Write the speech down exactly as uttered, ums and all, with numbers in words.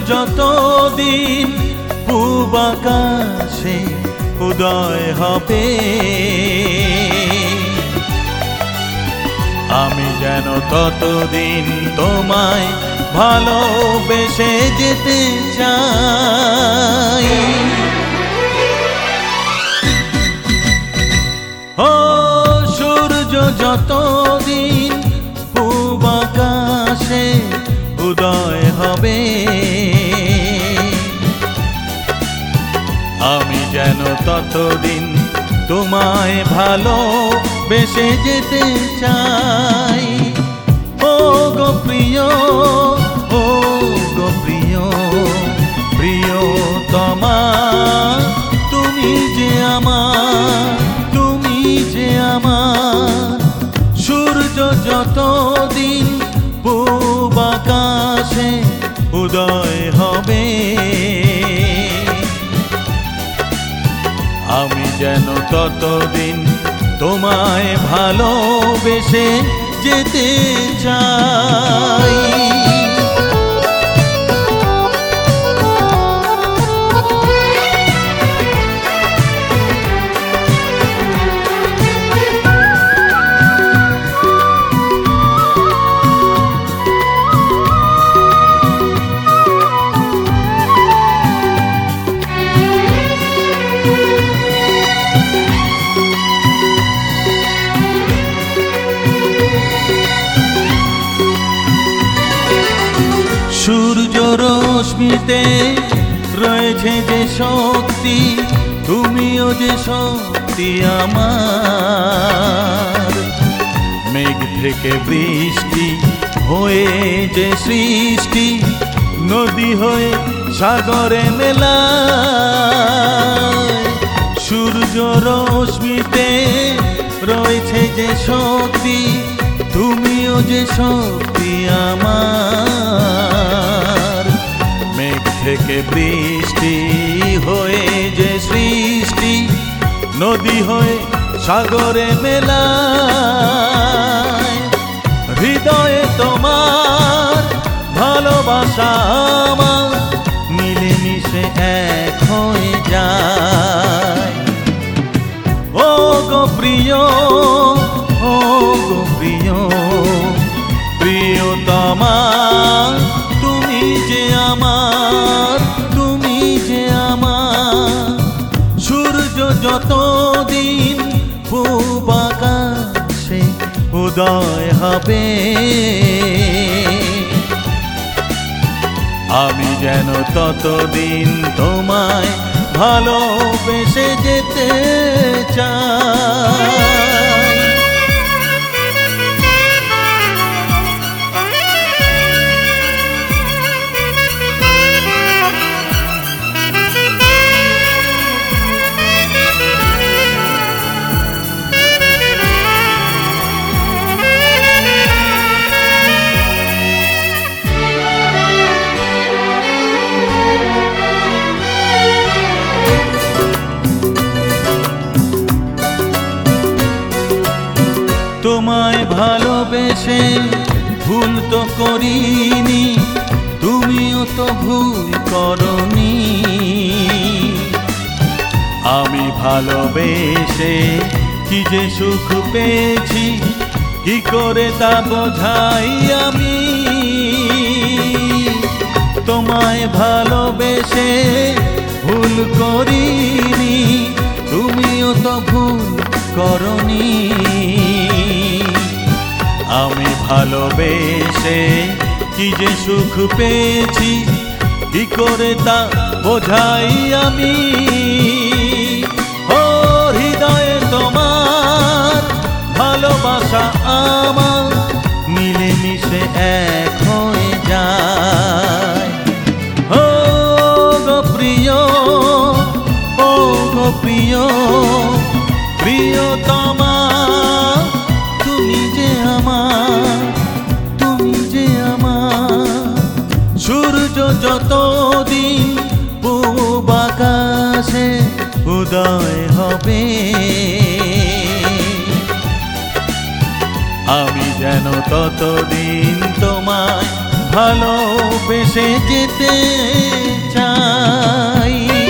যতদিন পূব আকাশে উদয় হবে, আমি যেন ততদিন তোমায় ভালোবেসে যেতে চাই। ও সূর্য যতদিন পূব আকাশে উদয় হবে, আমি যেন ততদিন তোমায় ভালোবেসে যেতে চাই। ও গো প্রিয়, ও গো প্রিয়, প্রিয়তমা তুমি যে আমার, তুমি যে আমার। সূর্য যতদিন পূব আকাশে উদয় হবে, আমি যেন ততদিন তোমায় ভালোবেসে যেতে চাই। সূর্য রশ্মিতে রয়েছে যে শক্তি, তুমিও যে শক্তি আমার। মেঘ থেকে বৃষ্টি হয়ে যে সৃষ্টি, নদী হয়ে সাগরে মেলায়। সূর্য রশ্মিতে রয়েছে যে শক্তি, তুমিও যে শক্তি আমার। মেঘ থেকে বৃষ্টি হয়ে যে সৃষ্টি, নদী হয়ে সাগরে মেলায়। হৃদয়ে তোমার ভালোবাসা আমার মিলেমিশে এক হয়ে যায়। ও গো প্রিয়, ও গো প্রিয়, প্রিয়তমা তুমি যে আমার, তুমি যে আমার। সূর্য যতদিন পূব আকাশে উদয় হবে, আমি যেন ততদিন তোমায় ভালোবেসে যেতে চাই। তোমায় ভালোবেসে ভুল তো করিনি, তুমিও তো ভুল করনি। আমি ভালোবেসে কি যে সুখ পেয়েছি, কি করে তা বোঝাই আমি। তোমায় ভালোবেসে ভুল করিনি, তুমিও তো ভুল করনি। আমি ভালোবেসে কি যে সুখ পেয়েছি, কি করে তা বোঝাই আমি। ও হৃদয়ে তোমার ভালোবাসা আমার মিলেমিশে এক হয়ে যায়। ও গো প্রিয়, ও গো প্রিয়, প্রিয়তমা তুমি যে আমার, তুমি যে আমার। সূর্য যতদিন পূব আকাশে উদয় হবে, আমি যেন ততদিন তোমায় ভালোবেসে যেতে চাই।